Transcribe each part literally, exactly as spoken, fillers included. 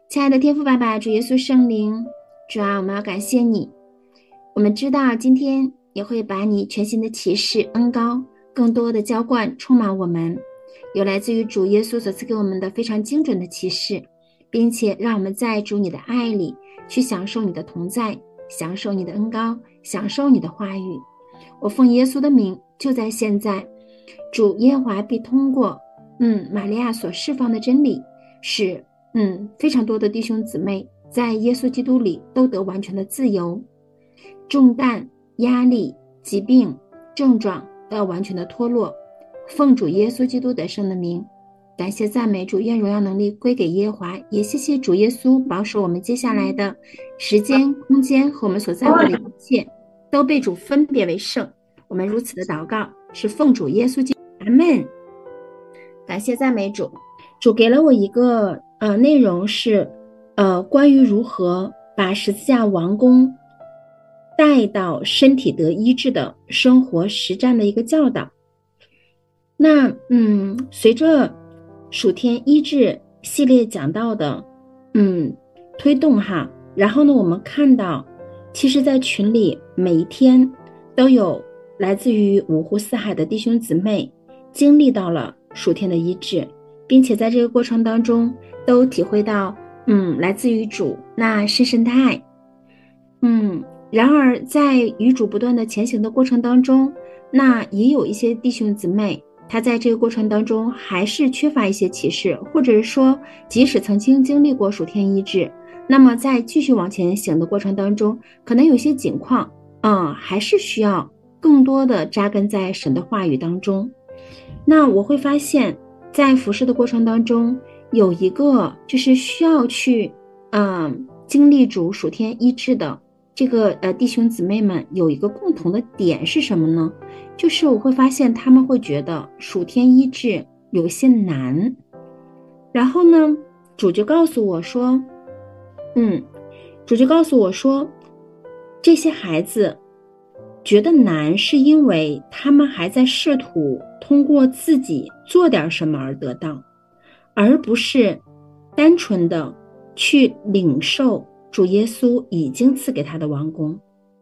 亲爱的天父爸爸，主耶稣圣灵，主啊，我们要感谢你。我们知道今天也会把你全新的启示恩膏更多的浇灌充满我们，有来自于主耶稣所赐给我们的非常精准的启示，并且让我们在主你的爱里去享受你的同在，享受你的恩膏，享受你的话语。我奉耶稣的名，就在现在，主耶和华必通过嗯玛利亚所释放的真理，使嗯非常多的弟兄姊妹在耶稣基督里都得完全的自由，重担、压力、疾病、症状都要完全的脱落。奉主耶稣基督得胜的名，感谢赞美主，愿荣耀能力归给耶和华，也谢谢主耶稣保守我们接下来的时间、空间和我们所在乎的一切都被主分别为圣。我们如此的祷告是奉主耶稣基督，阿们。感谢赞美主。主给了我一个呃内容是呃关于如何把十字架王宫带到身体得医治的生活实战的一个教导。那嗯随着属天医治系列讲到的嗯推动哈，然后呢我们看到其实在群里每一天都有来自于五湖四海的弟兄姊妹经历到了属天的医治，并且在这个过程当中都体会到嗯来自于主那深深的爱。嗯然而在与主不断的前行的过程当中，那也有一些弟兄姊妹他在这个过程当中还是缺乏一些启示，或者是说即使曾经经历过属天医治，那么在继续往前行的过程当中，可能有些境况嗯还是需要更多的扎根在神的话语当中。那我会发现在服侍的过程当中，有一个就是需要去嗯经历主属天医治的这个呃弟兄姊妹们有一个共同的点是什么呢？就是我会发现他们会觉得属天医治有些难，然后呢主就告诉我说嗯主就告诉我说这些孩子觉得难是因为他们还在试图通过自己做点什么而得到，而不是单纯的去领受主耶稣已经赐给他的王宫。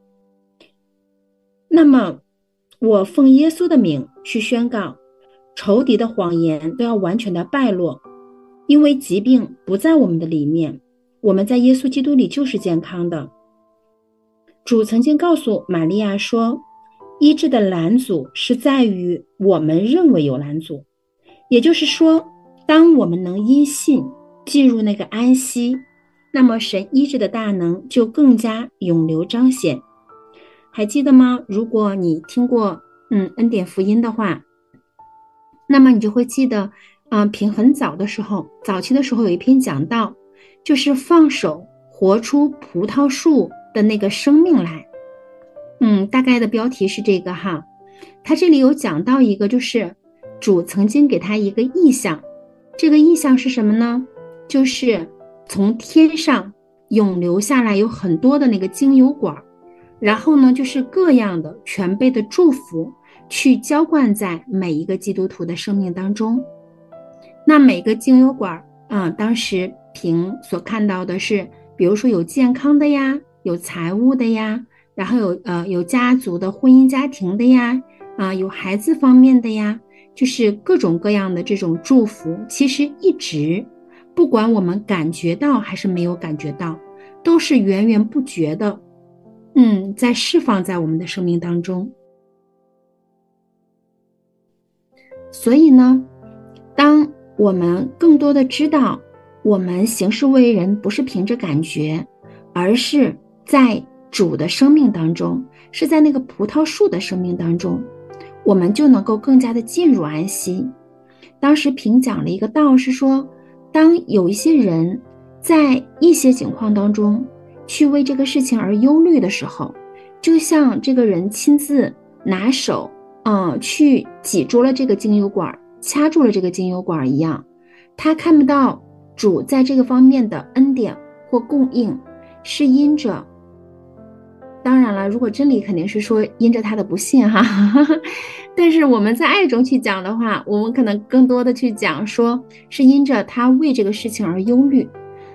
那么我奉耶稣的名去宣告，仇敌的谎言都要完全的败落，因为疾病不在我们的里面，我们在耶稣基督里就是健康的。主曾经告诉玛利亚说，医治的拦阻是在于我们认为有拦阻，也就是说当我们能因信进入那个安息，那么神医治的大能就更加永流彰显。还记得吗？如果你听过嗯恩典福音的话，那么你就会记得嗯、呃，平很早的时候早期的时候有一篇讲道，就是放手活出葡萄树的那个生命来。嗯，大概的标题是这个哈。他这里有讲到一个，就是主曾经给他一个意象，这个意象是什么呢？就是从天上涌流下来有很多的那个精油管，然后呢就是各样的全备的祝福去浇灌在每一个基督徒的生命当中。那每个精油管啊、嗯，当时平所看到的是比如说有健康的呀，有财务的呀，然后有呃有家族的婚姻家庭的呀，啊、呃、有孩子方面的呀，就是各种各样的这种祝福，其实一直不管我们感觉到还是没有感觉到，都是源源不绝的嗯在释放在我们的生命当中。所以呢，当我们更多的知道我们行事为人不是凭着感觉，而是在主的生命当中，是在那个葡萄树的生命当中，我们就能够更加的进入安息。当时平讲了一个道，是说当有一些人在一些情况当中去为这个事情而忧虑的时候，就像这个人亲自拿手嗯，去挤住了这个精油管，掐住了这个精油管一样，他看不到主在这个方面的恩典或供应，是因着，当然了，如果真理肯定是说因着他的不信哈，但是我们在爱中去讲的话，我们可能更多的去讲说是因着他为这个事情而忧虑。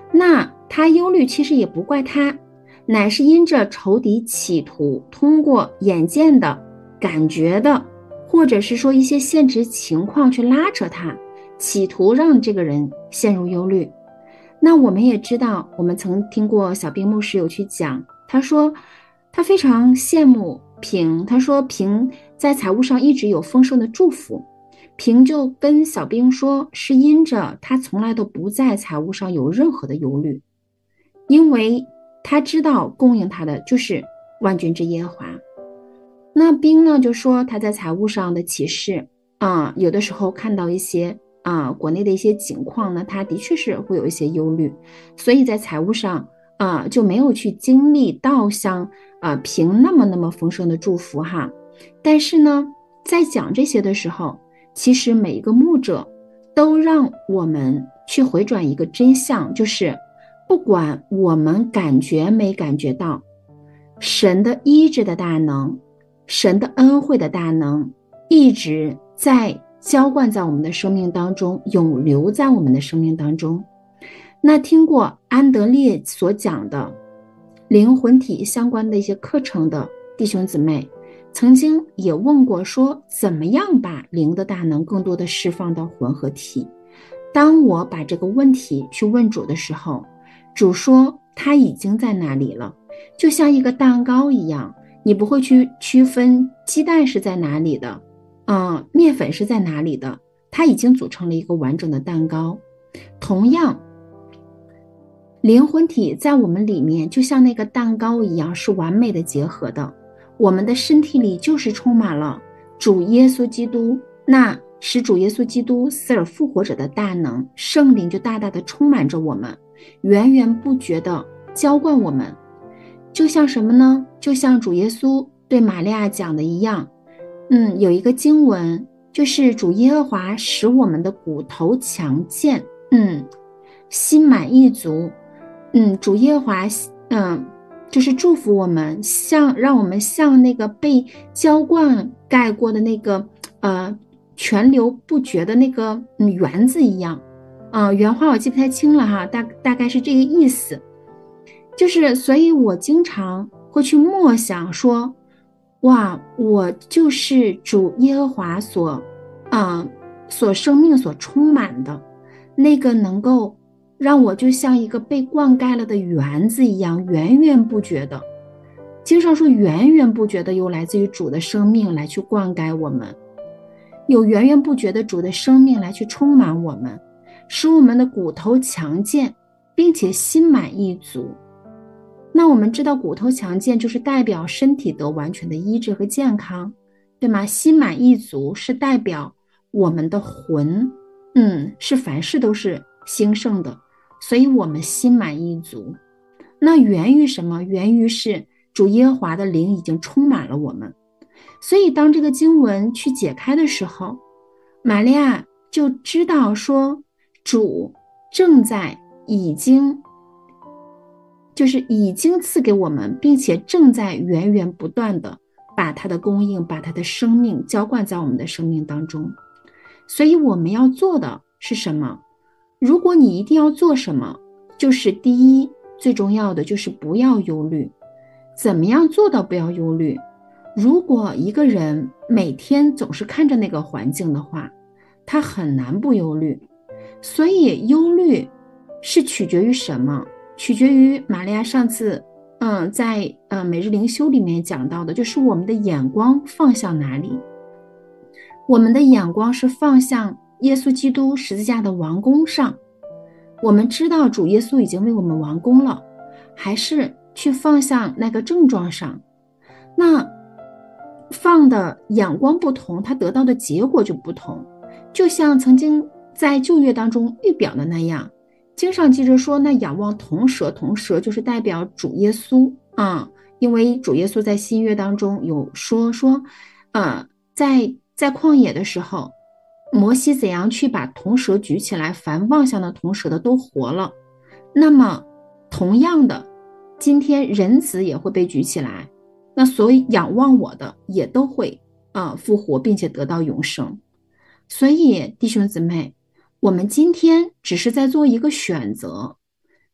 那他忧虑其实也不怪他，乃是因着仇敌企图通过眼见的、感觉的，或者是说一些现实情况去拉扯他，企图让这个人陷入忧虑。那我们也知道，我们曾听过小兵牧师有去讲，他说他非常羡慕平，他说平在财务上一直有丰盛的祝福。平就跟小兵说，是因着他从来都不在财务上有任何的忧虑，因为他知道供应他的就是万军之耶和华。那兵呢就说他在财务上的启示啊、有的时候看到一些啊、国内的一些情况呢，他的确是会有一些忧虑，所以在财务上啊、就没有去经历到像啊、平那么那么丰盛的祝福哈。但是呢，在讲这些的时候，其实每一个牧者都让我们去回转一个真相，就是不管我们感觉没感觉到，神的医治的大能，神的恩惠的大能，一直在浇灌在我们的生命当中，永留在我们的生命当中。那听过安德烈所讲的灵魂体相关的一些课程的弟兄姊妹，曾经也问过说，怎么样把灵的大能更多的释放到魂和体。当我把这个问题去问主的时候，主说他已经在那里了，就像一个蛋糕一样，你不会去区分鸡蛋是在哪里的，嗯，面粉是在哪里的，它已经组成了一个完整的蛋糕。同样，灵魂体在我们里面就像那个蛋糕一样，是完美的结合的。我们的身体里就是充满了主耶稣基督，那使主耶稣基督死而复活者的大能，圣灵就大大的充满着我们，源源不绝的浇灌我们。就像什么呢？就像主耶稣对玛利亚讲的一样，嗯，有一个经文，就是主耶和华使我们的骨头强健，嗯，心满意足，嗯，主耶和华，嗯。就是祝福我们，像让我们像那个被浇灌盖过的那个呃泉流不绝的那个嗯园子一样，啊、呃，原话我记不太清了哈，大大概是这个意思。就是所以我经常会去默想说，哇，我就是主耶和华所啊、呃、所生命所充满的那个能够让我就像一个被灌溉了的园子一样，源源不绝的，经常说源源不绝的有来自于主的生命来去灌溉我们，有源源不绝的主的生命来去充满我们，使我们的骨头强健，并且心满意足。那我们知道骨头强健就是代表身体得完全的医治和健康，对吗？心满意足是代表我们的魂，嗯，是凡事都是兴盛的，所以我们心满意足。那源于什么？源于是主耶和华的灵已经充满了我们。所以当这个经文去解开的时候，玛利亚就知道说，主正在已经就是已经赐给我们，并且正在源源不断的把他的供应，把他的生命浇灌在我们的生命当中。所以我们要做的是什么？如果你一定要做什么，就是第一，最重要的就是不要忧虑。怎么样做到不要忧虑？如果一个人每天总是看着那个环境的话，他很难不忧虑。所以忧虑是取决于什么？取决于玛利亚上次嗯，在呃每日灵修里面讲到的，就是我们的眼光放向哪里。我们的眼光是放向耶稣基督十字架的完工上，我们知道主耶稣已经为我们完工了，还是去放向那个症状上？那放的眼光不同，他得到的结果就不同。就像曾经在旧约当中预表的那样，经上记着说，那仰望铜蛇，铜蛇就是代表主耶稣啊、嗯，因为主耶稣在新约当中有说说，呃，在在旷野的时候，摩西怎样去把铜蛇举起来，凡望向的铜蛇的都活了。那么同样的，今天人子也会被举起来，那所以仰望我的也都会啊、呃、复活，并且得到永生。所以弟兄姊妹，我们今天只是在做一个选择，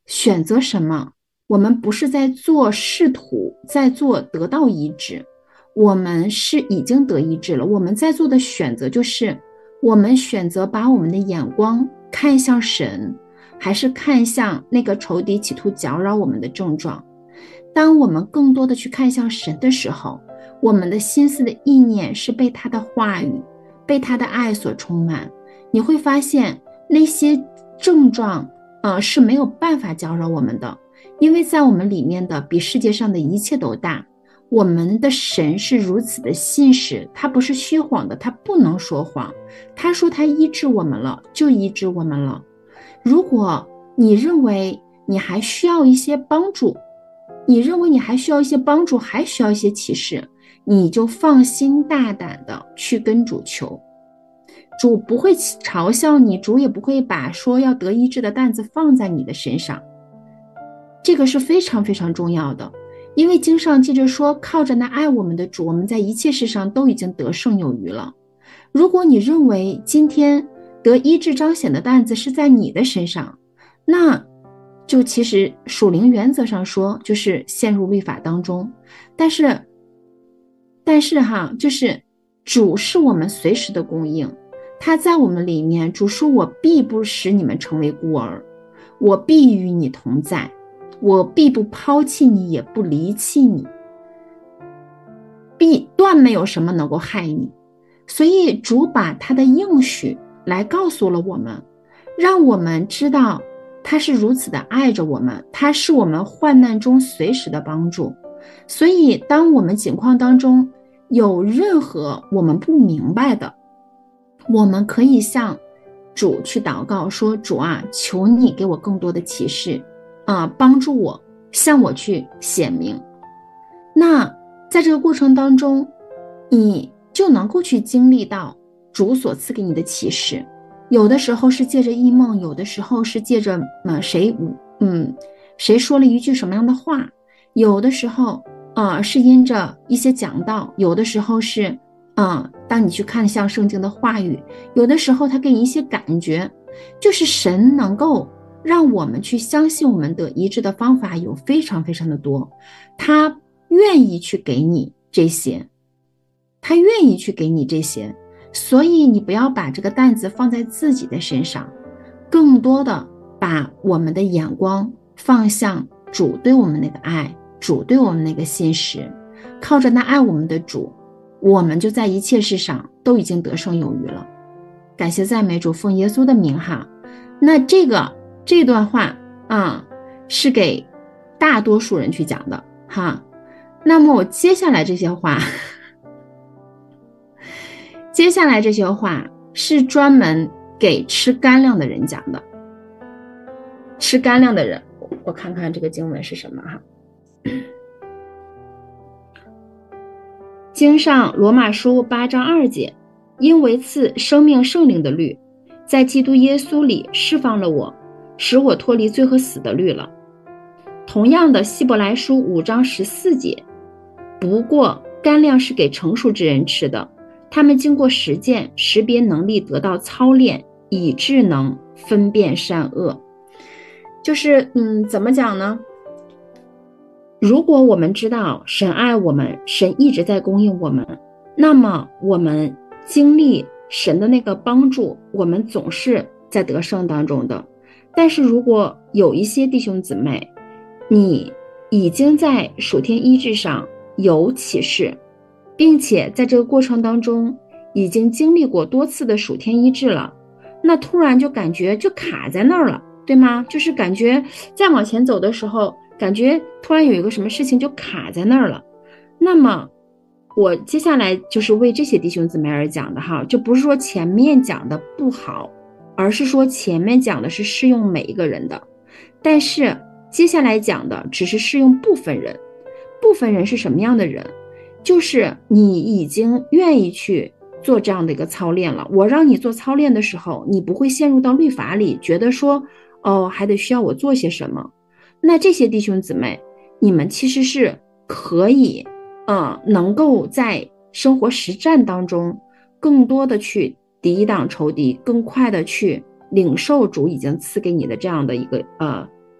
选择什么？我们不是在做试图，在做得到医治，我们是已经得医治了。我们在做的选择就是，我们选择把我们的眼光看向神，还是看向那个仇敌企图搅扰我们的症状。当我们更多的去看向神的时候，我们的心思的意念是被他的话语，被他的爱所充满。你会发现那些症状呃，是没有办法搅扰我们的，因为在我们里面的比世界上的一切都大。我们的神是如此的信实，他不是虚谎的，他不能说谎。他说他医治我们了，就医治我们了。如果你认为你还需要一些帮助，你认为你还需要一些帮助，还需要一些启示，你就放心大胆的去跟主求。主不会嘲笑你，主也不会把说要得医治的担子放在你的身上。这个是非常非常重要的，因为经上记着说，靠着那爱我们的主，我们在一切事上都已经得胜有余了。如果你认为今天得医治彰显的担子是在你的身上，那就其实属灵原则上说就是陷入律法当中。但是但是哈，就是主是我们随时的供应，他在我们里面。主说，我必不使你们成为孤儿，我必与你同在，我必不抛弃你，也不离弃你，必断没有什么能够害你。所以主把他的应许来告诉了我们，让我们知道他是如此的爱着我们，他是我们患难中随时的帮助。所以当我们境况当中有任何我们不明白的，我们可以向主去祷告，说，主啊，求你给我更多的启示啊，帮助我，向我去显明。那在这个过程当中，你就能够去经历到主所赐给你的启示。有的时候是借着异梦，有的时候是借着呃谁嗯谁说了一句什么样的话，有的时候呃是因着一些讲道，有的时候是嗯当你去看像圣经的话语，有的时候他给你一些感觉。就是神能够让我们去相信我们得医治的方法有非常非常的多，他愿意去给你这些，他愿意去给你这些。所以你不要把这个担子放在自己的身上，更多的把我们的眼光放向主对我们那个爱，主对我们那个信实。靠着那爱我们的主，我们就在一切事上都已经得胜有余了。感谢赞美主，奉耶稣的名哈。那这个这段话啊、嗯，是给大多数人去讲的哈。那么我接下来这些话接下来这些话是专门给吃干粮的人讲的。吃干粮的人，我看看这个经文是什么哈。经上罗马书八章二节，因为赐生命圣灵的律，在基督耶稣里释放了我，使我脱离罪和死的律了。同样的，希伯来书五章十四节，不过干粮是给成熟之人吃的，他们经过实践，识别能力得到操练，以致能分辨善恶。就是嗯，怎么讲呢？如果我们知道神爱我们，神一直在供应我们，那么我们经历神的那个帮助，我们总是在得胜当中的。但是如果有一些弟兄姊妹，你已经在属天医治上有启示，并且在这个过程当中已经经历过多次的属天医治了，那突然就感觉就卡在那儿了，对吗？就是感觉再往前走的时候，感觉突然有一个什么事情就卡在那儿了。那么我接下来就是为这些弟兄姊妹而讲的哈，就不是说前面讲的不好，而是说前面讲的是适用每一个人的，但是接下来讲的只是适用部分人。部分人是什么样的人？就是你已经愿意去做这样的一个操练了。我让你做操练的时候，你不会陷入到律法里，觉得说哦还得需要我做些什么。那这些弟兄姊妹，你们其实是可以呃，能够在生活实战当中更多的去抵挡仇敌，更快的去领受主已经赐给你的这样的一个呃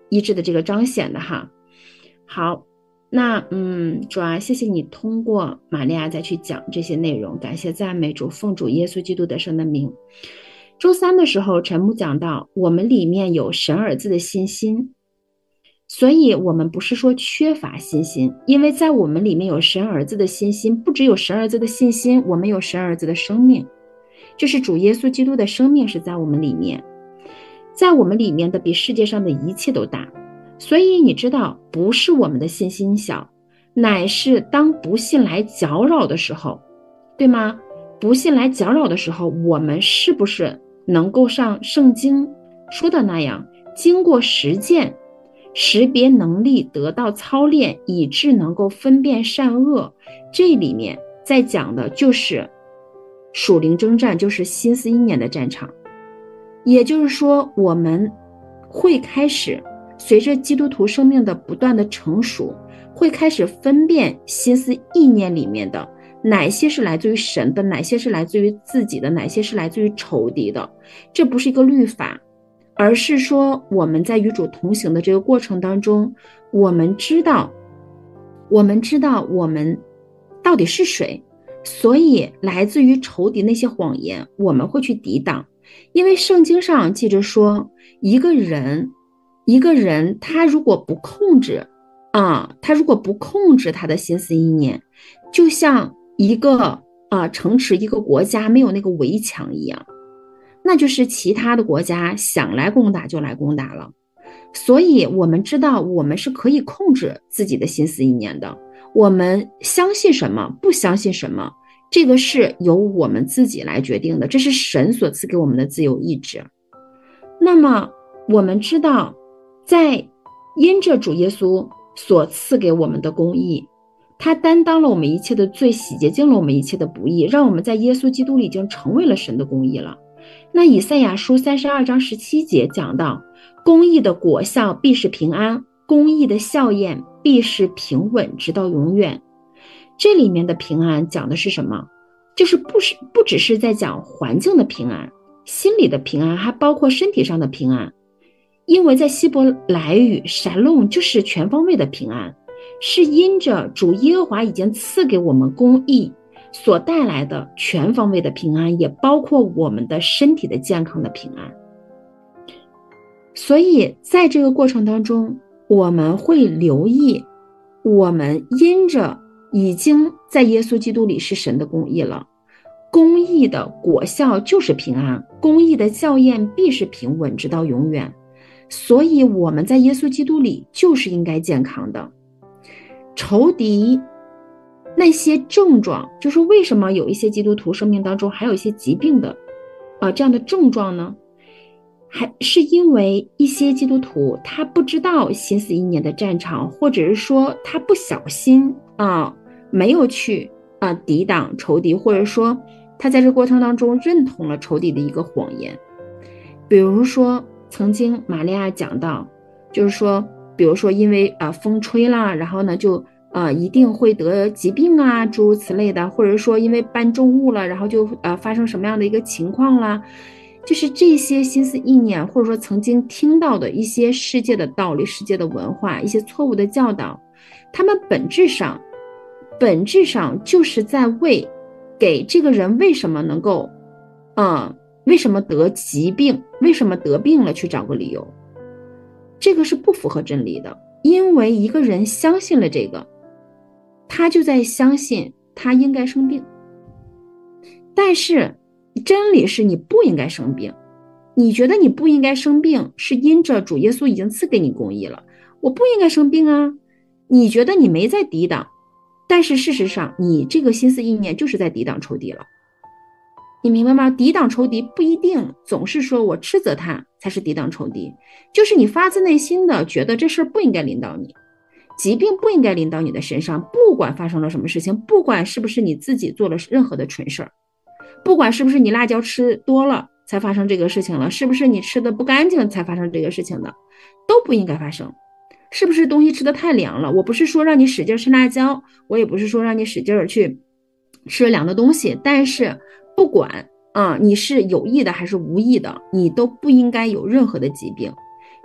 医治的这个彰显的哈。好，那嗯，主啊，谢谢你通过玛利亚再去讲这些内容，感谢赞美主，奉主耶稣基督得胜的名。周三的时候，陈牧讲到我们里面有神儿子的信心，所以我们不是说缺乏信心，因为在我们里面有神儿子的信心，不只有神儿子的信心，我们有神儿子的生命，这是主耶稣基督的生命是在我们里面，在我们里面的比世界上的一切都大。所以你知道，不是我们的信心小，乃是当不信来搅扰的时候，对吗？不信来搅扰的时候，我们是不是能够像圣经说的那样，经过实践，识别能力得到操练，以致能够分辨善恶？这里面在讲的就是属灵征战，就是心思意念的战场。也就是说，我们会开始随着基督徒生命的不断的成熟，会开始分辨心思意念里面的哪些是来自于神的，哪些是来自于自己的，哪些是来自于仇敌的。这不是一个律法，而是说我们在与主同行的这个过程当中，我们知道我们知道我们到底是谁，所以来自于仇敌那些谎言我们会去抵挡。因为圣经上记着说，一个人一个人他如果不控制啊，他如果不控制他的心思意念，就像一个啊城池一个国家没有那个围墙一样，那就是其他的国家想来攻打就来攻打了。所以我们知道我们是可以控制自己的心思意念的，我们相信什么不相信什么，这个是由我们自己来决定的，这是神所赐给我们的自由意志。那么我们知道，在因着主耶稣所赐给我们的公义，他担当了我们一切的罪，洗洁净了我们一切的不义，让我们在耶稣基督里已经成为了神的公义了。那以赛亚书三十二章十七节讲到，公义的果效必是平安，公义的效验必是平稳直到永远。这里面的平安讲的是什么？就是不是不只是在讲环境的平安，心理的平安，还包括身体上的平安。因为在希伯来语，shalom就是全方位的平安，是因着主耶和华已经赐给我们公义所带来的全方位的平安，也包括我们的身体的健康的平安。所以在这个过程当中，我们会留意，我们因着已经在耶稣基督里是神的公义了，公义的果效就是平安，公义的校验必是平稳直到永远。所以我们在耶稣基督里就是应该健康的。仇敌那些症状，就是为什么有一些基督徒生命当中还有一些疾病的啊、呃、这样的症状呢？还是因为一些基督徒他不知道心思意念的战场，或者是说他不小心啊、呃、没有去啊、呃、抵挡仇敌，或者说他在这过程当中认同了仇敌的一个谎言。比如说曾经玛利亚讲到，就是说比如说因为啊、呃、风吹了，然后呢就呃一定会得疾病啊诸如此类的，或者说因为搬重物了，然后就呃发生什么样的一个情况啦，就是这些心思意念，或者说曾经听到的一些世界的道理、世界的文化、一些错误的教导，他们本质上本质上就是在为给这个人为什么能够呃为什么得疾病，为什么得病了去找个理由。这个是不符合真理的，因为一个人相信了这个，他就在相信他应该生病。但是真理是你不应该生病，你觉得你不应该生病，是因着主耶稣已经赐给你公义了，我不应该生病啊，你觉得你没在抵挡，但是事实上你这个心思意念就是在抵挡仇敌了。你明白吗？抵挡仇敌不一定总是说我斥责他才是抵挡仇敌，就是你发自内心的觉得这事儿不应该临到你，疾病不应该临到你的身上，不管发生了什么事情，不管是不是你自己做了任何的蠢事儿，不管是不是你辣椒吃多了才发生这个事情了，是不是你吃的不干净才发生这个事情的，都不应该发生。是不是东西吃的太凉了？我不是说让你使劲吃辣椒，我也不是说让你使劲去吃凉的东西，但是不管啊、呃，你是有意的还是无意的，你都不应该有任何的疾病。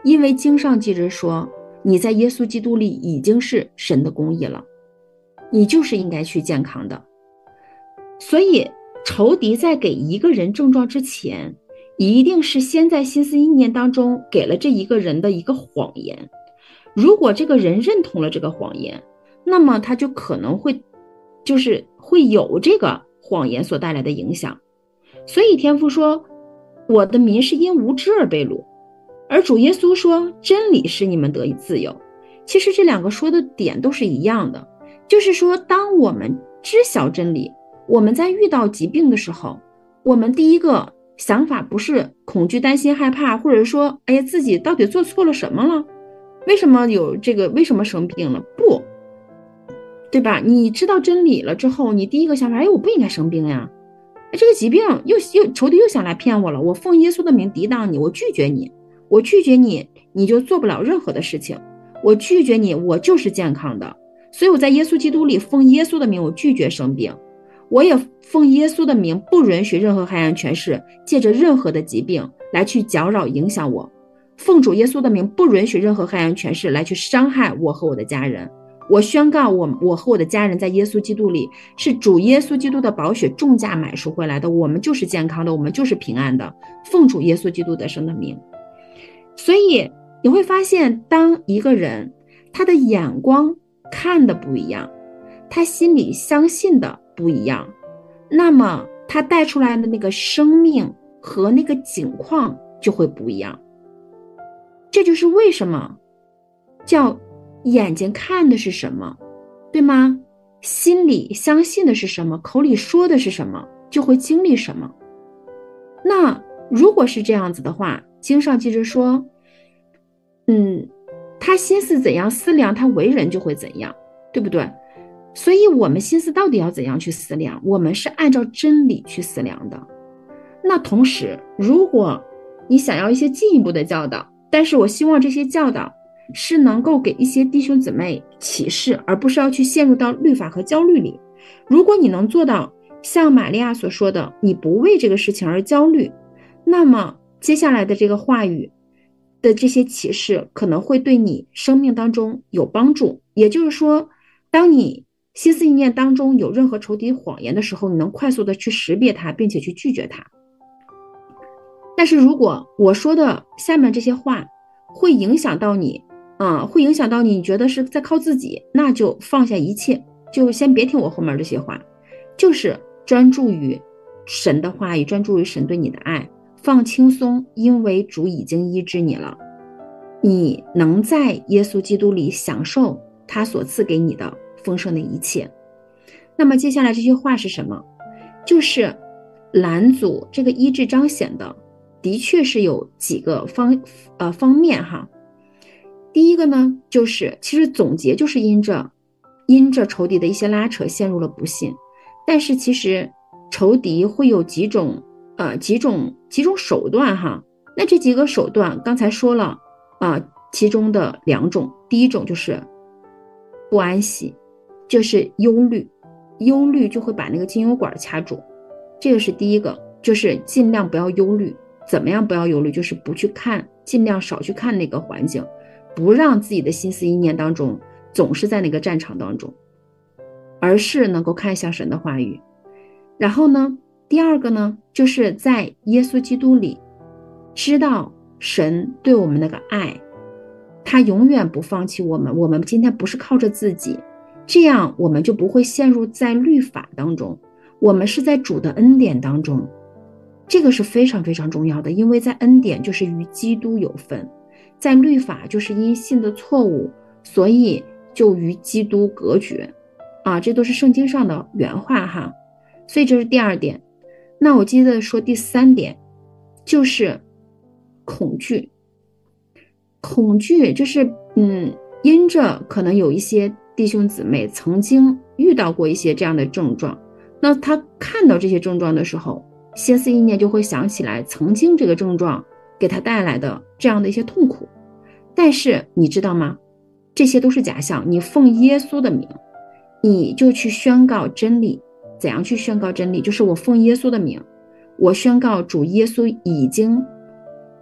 因为经上记着说，你在耶稣基督里已经是神的公义了，你就是应该去健康的。所以仇敌在给一个人症状之前，一定是先在心思意念当中给了这一个人的一个谎言。如果这个人认同了这个谎言，那么他就可能会就是会有这个谎言所带来的影响。所以天父说，我的民是因无知而被掳，而主耶稣说，真理使你们得以自由。其实这两个说的点都是一样的，就是说当我们知晓真理，我们在遇到疾病的时候，我们第一个想法不是恐惧、担心、害怕，或者说哎呀自己到底做错了什么了，为什么有这个为什么生病了，不对吧？你知道真理了之后，你第一个想法，哎，我不应该生病呀，这个疾病又又仇敌又想来骗我了，我奉耶稣的名抵挡你，我拒绝你，我拒绝你，你就做不了任何的事情，我拒绝你，我就是健康的。所以我在耶稣基督里奉耶稣的名，我拒绝生病，我也奉耶稣的名不允许任何黑暗权势借着任何的疾病来去搅扰影响我，奉主耶稣的名不允许任何黑暗权势来去伤害我和我的家人。我宣告我我和我的家人在耶稣基督里是主耶稣基督的宝血重价买赎回来的，我们就是健康的，我们就是平安的，奉主耶稣基督得胜的名。所以你会发现，当一个人他的眼光看的不一样，他心里相信的不一样，那么他带出来的那个生命和那个景况就会不一样。这就是为什么叫眼睛看的是什么，对吗？心里相信的是什么，口里说的是什么，就会经历什么。那如果是这样子的话，经上记着说，嗯，他心思怎样思量，他为人就会怎样，对不对？所以我们心思到底要怎样去思量？我们是按照真理去思量的。那同时，如果你想要一些进一步的教导，但是我希望这些教导是能够给一些弟兄姊妹启示，而不是要去陷入到律法和焦虑里。如果你能做到像玛利亚所说的，你不为这个事情而焦虑，那么接下来的这个话语的这些启示可能会对你生命当中有帮助。也就是说，当你心思意念当中有任何仇敌谎言的时候，你能快速的去识别它，并且去拒绝它。但是如果我说的下面这些话会影响到你啊，会影响到你，你觉得是在靠自己，那就放下一切，就先别听我后面这些话，就是专注于神的话语，专注于神对你的爱，放轻松，因为主已经医治你了，你能在耶稣基督里享受他所赐给你的丰盛的一切。那么接下来这句话是什么？就是拦阻这个医治彰显的，的确是有几个方呃方面哈。第一个呢，就是其实总结就是因着因着仇敌的一些拉扯陷入了不信，但是其实仇敌会有几种呃几种几种手段哈。那这几个手段刚才说了啊、呃，其中的两种，第一种就是不安息，就是忧虑，忧虑就会把那个金油管掐住，这个是第一个，就是尽量不要忧虑。怎么样不要忧虑？就是不去看，尽量少去看那个环境，不让自己的心思意念当中总是在那个战场当中，而是能够看向神的话语。然后呢，第二个呢，就是在耶稣基督里知道神对我们那个爱，他永远不放弃我们，我们今天不是靠着自己，这样我们就不会陷入在律法当中，我们是在主的恩典当中。这个是非常非常重要的，因为在恩典就是与基督有分，在律法就是因信的错误，所以就与基督隔绝啊，这都是圣经上的原话哈。所以这是第二点。那我接着说第三点，就是恐惧。恐惧就是嗯，因着可能有一些弟兄姊妹曾经遇到过一些这样的症状，那他看到这些症状的时候，心思意念就会想起来曾经这个症状给他带来的这样的一些痛苦。但是你知道吗？这些都是假象。你奉耶稣的名，你就去宣告真理。怎样去宣告真理？就是我奉耶稣的名，我宣告主耶稣已经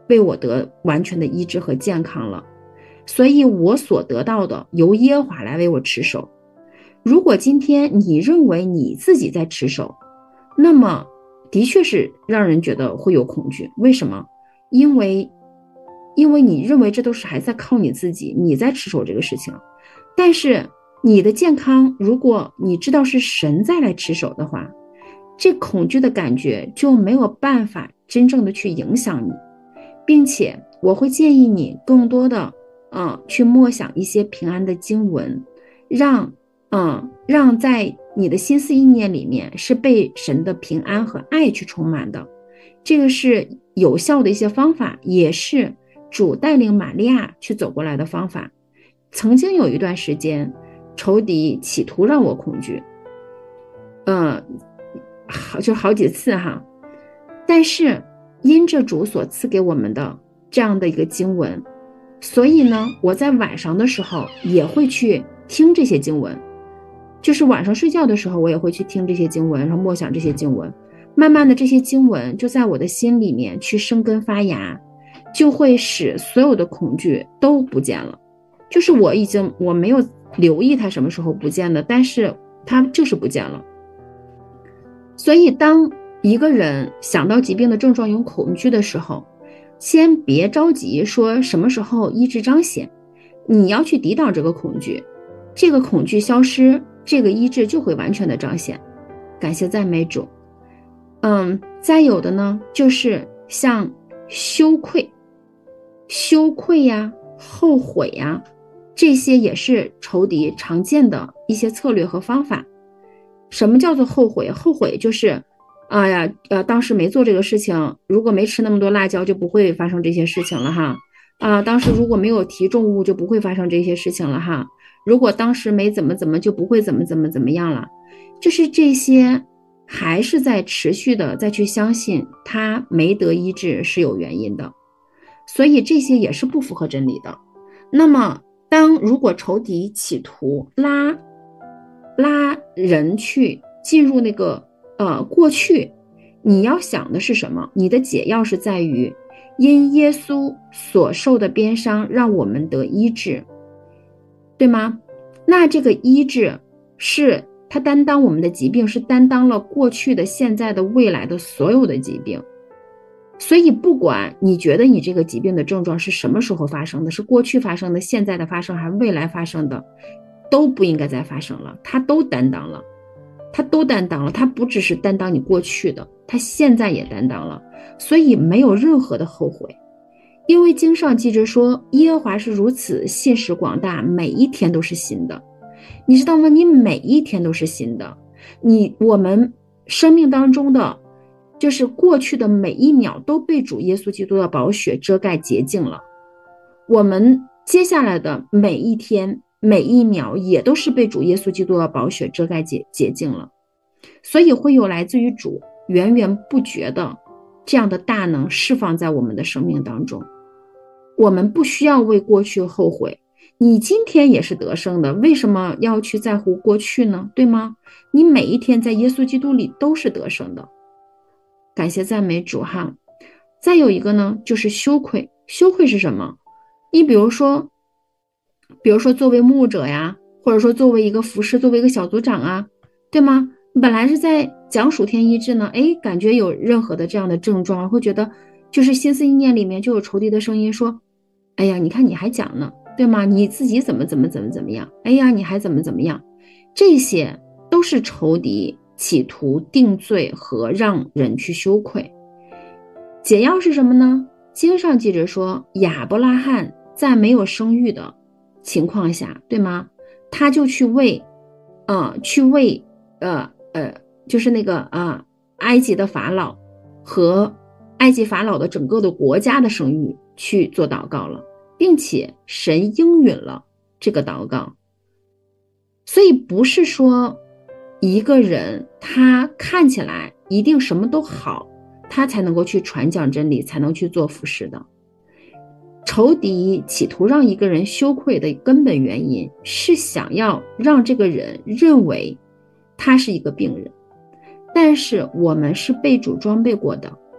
为我得完全的医治和健康了，所以我所得到的由耶和华来为我持守。如果今天你认为你自己在持守，那么的确是让人觉得会有恐惧。为什么？因为因为你认为这都是还在靠你自己，你在持守这个事情。但是你的健康，如果你知道是神在来持守的话，这恐惧的感觉就没有办法真正的去影响你，并且我会建议你更多的呃去默想一些平安的经文，让嗯让在你的心思意念里面是被神的平安和爱去充满的。这个是有效的一些方法，也是主带领玛利亚去走过来的方法。曾经有一段时间，仇敌企图让我恐惧，呃，好就好几次哈。但是因着主所赐给我们的这样的一个经文，所以呢，我在晚上的时候也会去听这些经文，就是晚上睡觉的时候，我也会去听这些经文，然后默想这些经文。慢慢的，这些经文就在我的心里面去生根发芽，就会使所有的恐惧都不见了。就是我已经我没有留意它什么时候不见的，但是它就是不见了。所以当一个人想到疾病的症状有恐惧的时候，先别着急说什么时候医治彰显，你要去抵挡这个恐惧，这个恐惧消失，这个医治就会完全的彰显。感谢赞美主。嗯，再有的呢，就是像羞愧、羞愧呀、后悔呀，这些也是仇敌常见的一些策略和方法。什么叫做后悔？后悔就是，哎呀，呃，当时没做这个事情，如果没吃那么多辣椒，就不会发生这些事情了哈。啊，当时如果没有提重物，就不会发生这些事情了哈。如果当时没怎么怎么，就不会怎么怎么怎么样了。就是这些。还是在持续的再去相信他没得医治是有原因的，所以这些也是不符合真理的。那么当如果仇敌企图拉拉人去进入那个呃过去，你要想的是什么？你的解药是在于因耶稣所受的鞭伤让我们得医治，对吗？那这个医治是他担当我们的疾病，是担当了过去的、现在的、未来的所有的疾病。所以不管你觉得你这个疾病的症状是什么时候发生的，是过去发生的、现在的发生还是未来发生的，都不应该再发生了。他都担当了，他都担当了，他不只是担当你过去的，他现在也担当了。所以没有任何的后悔，因为经上记着说，耶和华是如此信实广大，每一天都是新的。你知道吗？你每一天都是新的，你我们生命当中的就是过去的每一秒都被主耶稣基督的宝血遮盖洁净了，我们接下来的每一天每一秒也都是被主耶稣基督的宝血遮盖洁洁净了。所以会有来自于主源源不绝的这样的大能释放在我们的生命当中。我们不需要为过去后悔，你今天也是得胜的，为什么要去在乎过去呢？对吗？你每一天在耶稣基督里都是得胜的。感谢赞美主哈。再有一个呢，就是羞愧。羞愧是什么？你比如说比如说作为牧者呀，或者说作为一个服侍，作为一个小组长啊，对吗？本来是在讲属天医治呢，哎，感觉有任何的这样的症状，会觉得就是心思意念里面就有仇敌的声音说，哎呀，你看你还讲呢，对吗？你自己怎么怎么怎么怎么样？哎呀，你还怎么怎么样？这些都是仇敌企图定罪和让人去羞愧。解药是什么呢？经上记着说，亚伯拉罕在没有生育的情况下，对吗？他就去为，呃，去为，呃呃，就是那个啊、呃，埃及的法老和埃及法老的整个的国家的生育去做祷告了，并且神应允了这个祷告。所以不是说一个人他看起来一定什么都好，他才能够去传讲真理，才能去做服事的。仇敌企图让一个人羞愧的根本原因是想要让这个人认为他是一个病人，但是我们是被主装备过的，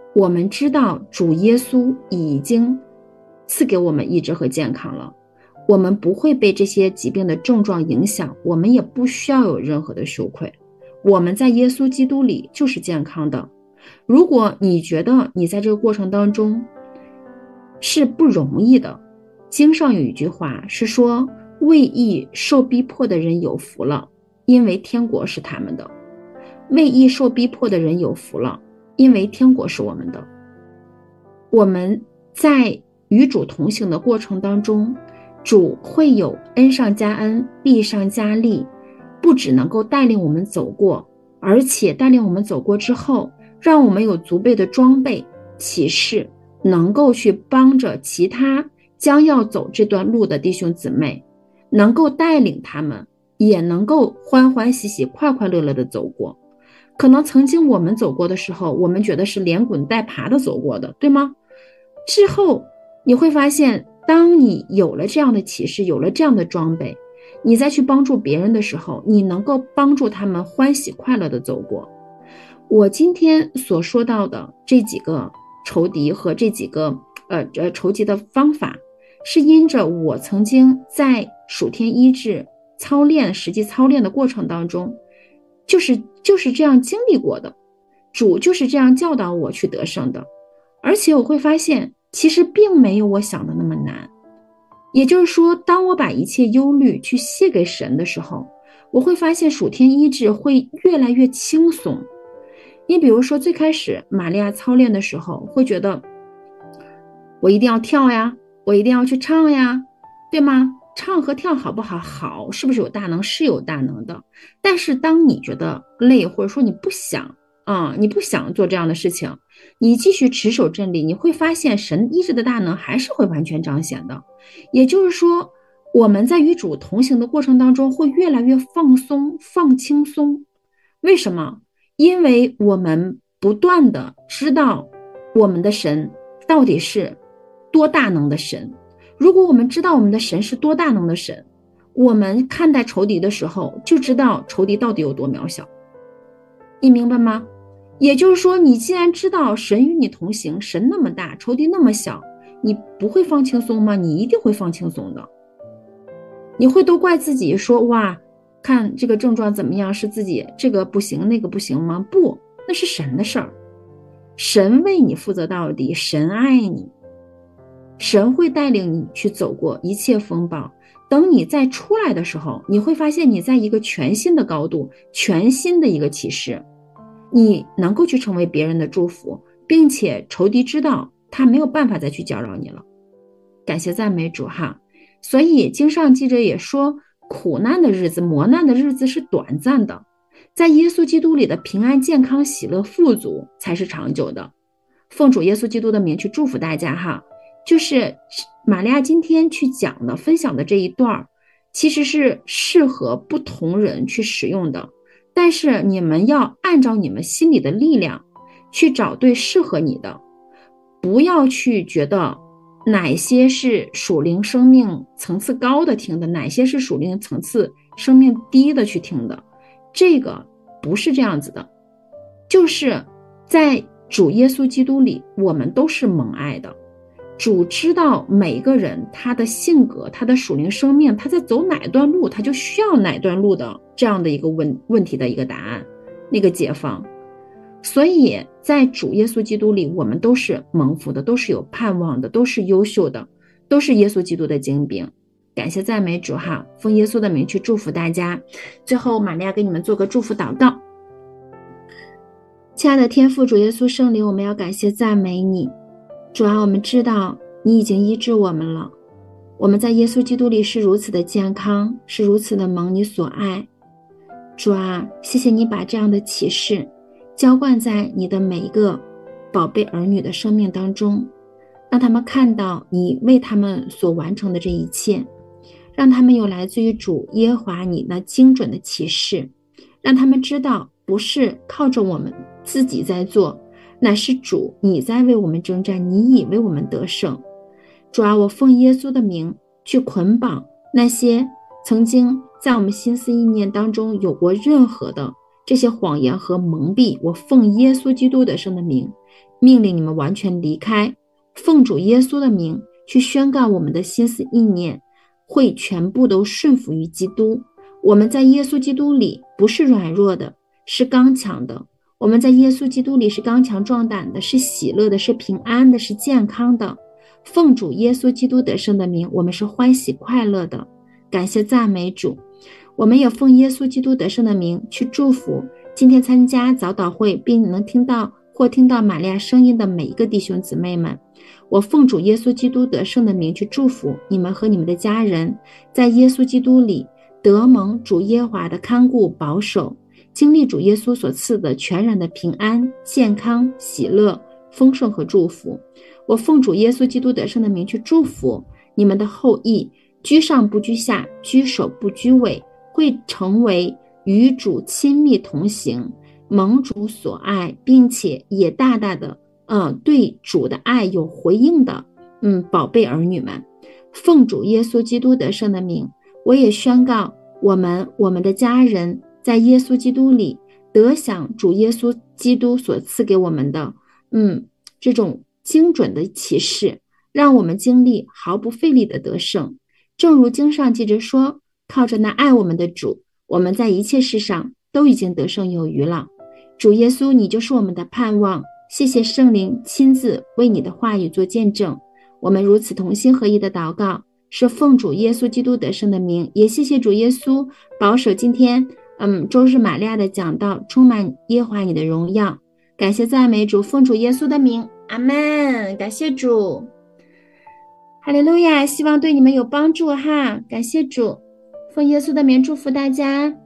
我们知道主耶稣已经赐给我们医治和健康了，我们不会被这些疾病的症状影响，我们也不需要有任何的羞愧。我们在耶稣基督里就是健康的。如果你觉得你在这个过程当中是不容易的，经上有一句话是说，为义受逼迫的人有福了，因为天国是他们的。为义受逼迫的人有福了，因为天国是我们的。我们在与主同行的过程当中，主会有恩上加恩，利上加利，不只能够带领我们走过，而且带领我们走过之后，让我们有足备的装备启示，能够去帮着其他将要走这段路的弟兄姊妹，能够带领他们，也能够欢欢喜喜快快乐乐的走过。可能曾经我们走过的时候，我们觉得是连滚带爬的走过的，对吗？之后你会发现，当你有了这样的启示，有了这样的装备，你再去帮助别人的时候，你能够帮助他们欢喜快乐的走过。我今天所说到的这几个仇敌和这几个呃呃仇敌的方法，是因着我曾经在属天医治操练实际操练的过程当中，就是就是这样经历过的，主就是这样教导我去得胜的。而且我会发现，其实并没有我想的那么难。也就是说，当我把一切忧虑去卸给神的时候，我会发现属天医治会越来越轻松。你比如说，最开始玛利亚操练的时候，会觉得我一定要跳呀，我一定要去唱呀，对吗？唱和跳好不好？好，是不是有大能？是有大能的。但是当你觉得累，或者说你不想啊、嗯，你不想做这样的事情，你继续持守真理，你会发现神医治的大能还是会完全彰显的。也就是说，我们在与主同行的过程当中，会越来越放松、放轻松。为什么？因为我们不断的知道我们的神到底是多大能的神。如果我们知道我们的神是多大能的神，我们看待仇敌的时候，就知道仇敌到底有多渺小。你明白吗？也就是说，你既然知道神与你同行，神那么大，仇敌那么小，你不会放轻松吗？你一定会放轻松的。你会都怪自己说，哇，看这个症状怎么样，是自己这个不行那个不行吗？不，那是神的事儿。神为你负责到底，神爱你，神会带领你去走过一切风暴。等你再出来的时候，你会发现你在一个全新的高度，全新的一个启示，你能够去成为别人的祝福，并且仇敌知道他没有办法再去搅扰你了。感谢赞美主哈。所以经上记者也说，苦难的日子、磨难的日子是短暂的，在耶稣基督里的平安、健康、喜乐、富足才是长久的。奉主耶稣基督的名去祝福大家哈。就是玛利亚今天去讲的、分享的这一段，其实是适合不同人去使用的，但是你们要按照你们心里的力量去找对适合你的，不要去觉得哪些是属灵生命层次高的听的，哪些是属灵层次生命低的去听的，这个不是这样子的。就是在主耶稣基督里，我们都是蒙爱的。主知道每一个人他的性格，他的属灵生命，他在走哪段路，他就需要哪段路的这样的一个问问题的一个答案，那个解放。所以在主耶稣基督里，我们都是蒙福的，都是有盼望的，都是优秀的，都是耶稣基督的精兵。感谢赞美主哈，奉耶稣的名去祝福大家。最后玛利亚给你们做个祝福祷告。亲爱的天父主耶稣圣灵，我们要感谢赞美你。主啊，我们知道你已经医治我们了，我们在耶稣基督里是如此的健康，是如此的蒙你所爱。主啊，谢谢你把这样的启示浇灌在你的每一个宝贝儿女的生命当中，让他们看到你为他们所完成的这一切，让他们有来自于主耶和华你那精准的启示，让他们知道不是靠着我们自己在做，乃是主你在为我们征战，你已为我们得胜。主啊，我奉耶稣的名去捆绑那些曾经在我们心思意念当中有过任何的这些谎言和蒙蔽，我奉耶稣基督的圣的名命令你们完全离开，奉主耶稣的名去宣告我们的心思意念会全部都顺服于基督。我们在耶稣基督里不是软弱的，是刚强的。我们在耶稣基督里是刚强壮胆的，是喜乐的，是平安的，是健康的。奉主耶稣基督得胜的名，我们是欢喜快乐的。感谢赞美主。我们也奉耶稣基督得胜的名去祝福今天参加早祷会并能听到或听到玛利亚声音的每一个弟兄姊妹们。我奉主耶稣基督得胜的名去祝福你们和你们的家人，在耶稣基督里得蒙主耶和华的看顾保守，经历主耶稣所赐的全然的平安、健康、喜乐、丰盛和祝福。我奉主耶稣基督得胜的名去祝福你们的后裔，居上不居下，居首不居尾，会成为与主亲密同行，蒙主所爱，并且也大大的呃对主的爱有回应的嗯宝贝儿女们。奉主耶稣基督得胜的名，我也宣告我们我们的家人在耶稣基督里得享主耶稣基督所赐给我们的嗯这种精准的启示，让我们经历毫不费力的得胜。正如经上记着说，靠着那爱我们的主，我们在一切事上都已经得胜有余了。主耶稣，你就是我们的盼望。谢谢圣灵亲自为你的话语做见证。我们如此同心合一的祷告，是奉主耶稣基督得胜的名。也谢谢主耶稣保守今天嗯周日玛利亚的讲道，充满耶和华你的荣耀。感谢赞美主，奉主耶稣的名，阿们。感谢主，哈利路亚。希望对你们有帮助哈，感谢主。奉耶稣的名祝福大家。